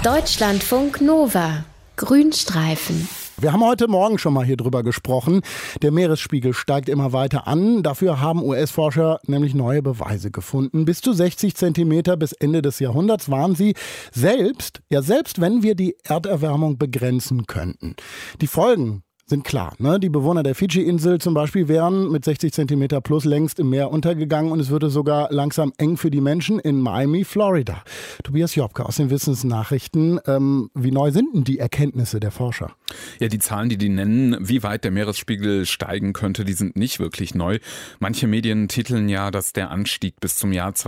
Deutschlandfunk Nova. Grünstreifen. Wir haben heute Morgen schon mal hier drüber gesprochen. Der Meeresspiegel steigt immer weiter an. Dafür haben US-Forscher nämlich neue Beweise gefunden. Bis zu 60 Zentimeter bis Ende des Jahrhunderts waren sie selbst wenn wir die Erderwärmung begrenzen könnten. Die Folgen sind klar, ne? Die Bewohner der Fidschi-Insel zum Beispiel wären mit 60 Zentimeter plus längst im Meer untergegangen und es würde sogar langsam eng für die Menschen in Miami, Florida. Tobias Jobke aus den Wissensnachrichten. Wie neu sind denn die Erkenntnisse der Forscher? Ja, die Zahlen, die nennen, wie weit der Meeresspiegel steigen könnte, die sind nicht wirklich neu. Manche Medien titeln ja, dass der Anstieg bis zum Jahr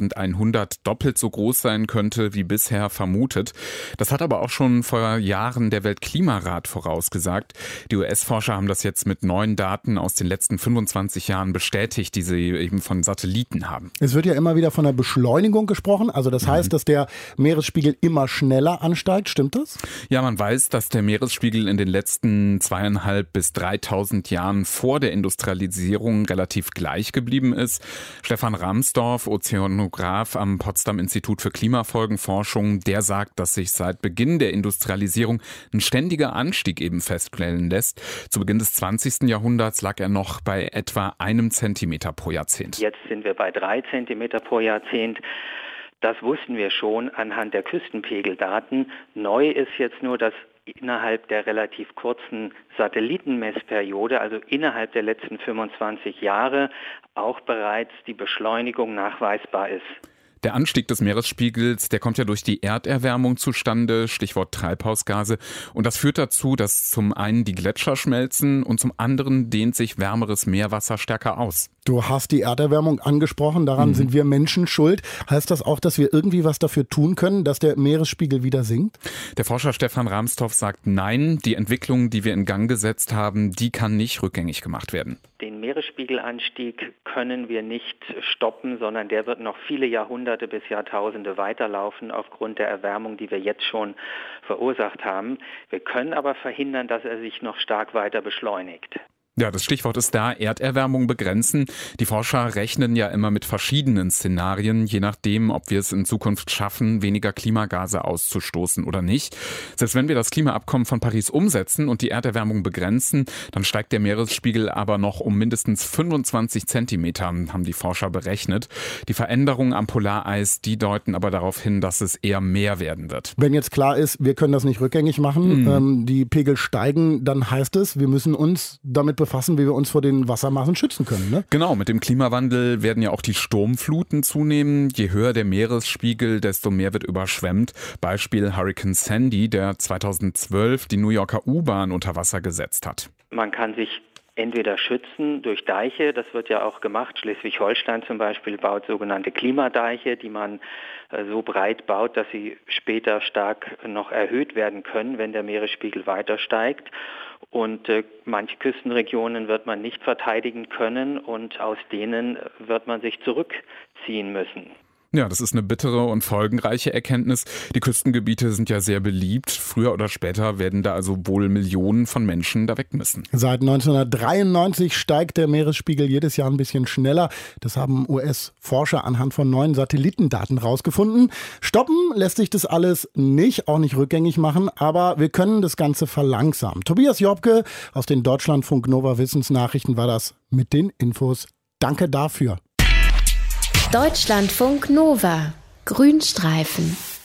2100 doppelt so groß sein könnte, wie bisher vermutet. Das hat aber auch schon vor Jahren der Weltklimarat vorausgesagt. Die US-Forscher haben das jetzt mit neuen Daten aus den letzten 25 Jahren bestätigt, die sie eben von Satelliten haben. Es wird ja immer wieder von der Beschleunigung gesprochen. Also das heißt, dass der Meeresspiegel immer schneller ansteigt. Stimmt das? Ja, man weiß, dass der Meeresspiegel in den letzten 2.500 bis 3.000 Jahren vor der Industrialisierung relativ gleich geblieben ist. Stefan Rahmsdorf, Ozeanograf am Potsdam Institut für Klimafolgenforschung, der sagt, dass sich seit Beginn der Industrialisierung ein ständiger Anstieg eben feststellen lässt. Zu Beginn des 20. Jahrhunderts lag er noch bei etwa 1 Zentimeter pro Jahrzehnt. Jetzt sind wir bei 3 Zentimeter pro Jahrzehnt. Das wussten wir schon anhand der Küstenpegeldaten. Neu ist jetzt nur, dass innerhalb der relativ kurzen Satellitenmessperiode, also innerhalb der letzten 25 Jahre, auch bereits die Beschleunigung nachweisbar ist. Der Anstieg des Meeresspiegels, der kommt ja durch die Erderwärmung zustande, Stichwort Treibhausgase. Und das führt dazu, dass zum einen die Gletscher schmelzen und zum anderen dehnt sich wärmeres Meerwasser stärker aus. Du hast die Erderwärmung angesprochen, daran sind wir Menschen schuld. Heißt das auch, dass wir irgendwie was dafür tun können, dass der Meeresspiegel wieder sinkt? Der Forscher Stefan Rahmsdorf sagt nein, die Entwicklung, die wir in Gang gesetzt haben, die kann nicht rückgängig gemacht werden. Den Meeresspiegelanstieg können wir nicht stoppen, sondern der wird noch viele Jahrhunderte bis Jahrtausende weiterlaufen aufgrund der Erwärmung, die wir jetzt schon verursacht haben. Wir können aber verhindern, dass er sich noch stark weiter beschleunigt. Ja, das Stichwort ist da, Erderwärmung begrenzen. Die Forscher rechnen ja immer mit verschiedenen Szenarien, je nachdem, ob wir es in Zukunft schaffen, weniger Klimagase auszustoßen oder nicht. Selbst wenn wir das Klimaabkommen von Paris umsetzen und die Erderwärmung begrenzen, dann steigt der Meeresspiegel aber noch um mindestens 25 Zentimeter, haben die Forscher berechnet. Die Veränderungen am Polareis, die deuten aber darauf hin, dass es eher mehr werden wird. Wenn jetzt klar ist, wir können das nicht rückgängig machen, die Pegel steigen, dann heißt es, wir müssen uns damit befassen, wie wir uns vor den Wassermassen schützen können, ne? Genau, mit dem Klimawandel werden ja auch die Sturmfluten zunehmen. Je höher der Meeresspiegel, desto mehr wird überschwemmt. Beispiel Hurricane Sandy, der 2012 die New Yorker U-Bahn unter Wasser gesetzt hat. Man kann sich entweder schützen durch Deiche, das wird ja auch gemacht. Schleswig-Holstein zum Beispiel baut sogenannte Klimadeiche, die man so breit baut, dass sie später stark noch erhöht werden können, wenn der Meeresspiegel weiter steigt. Und manche Küstenregionen wird man nicht verteidigen können und aus denen wird man sich zurückziehen müssen. Ja, das ist eine bittere und folgenreiche Erkenntnis. Die Küstengebiete sind ja sehr beliebt. Früher oder später werden da also wohl Millionen von Menschen da weg müssen. Seit 1993 steigt der Meeresspiegel jedes Jahr ein bisschen schneller. Das haben US-Forscher anhand von neuen Satellitendaten rausgefunden. Stoppen lässt sich das alles nicht, auch nicht rückgängig machen, aber wir können das Ganze verlangsamen. Tobias Jobke aus den Deutschlandfunk Nova Wissensnachrichten war das mit den Infos. Danke dafür. Deutschlandfunk Nova. Grünstreifen.